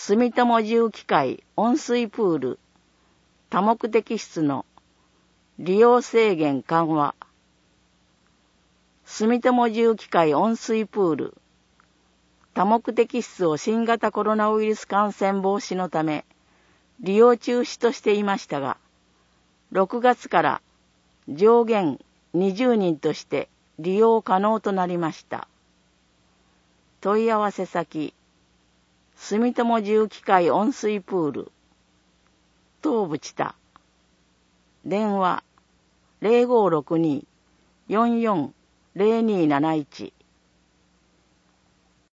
住友重機械温水プール多目的室の利用制限緩和。住友重機械温水プール多目的室を新型コロナウイルス感染防止のため利用中止としていましたが、6月から上限20人として利用可能となりました。問い合わせ先、住友重機械温水プール東部知多、電話 0562-440271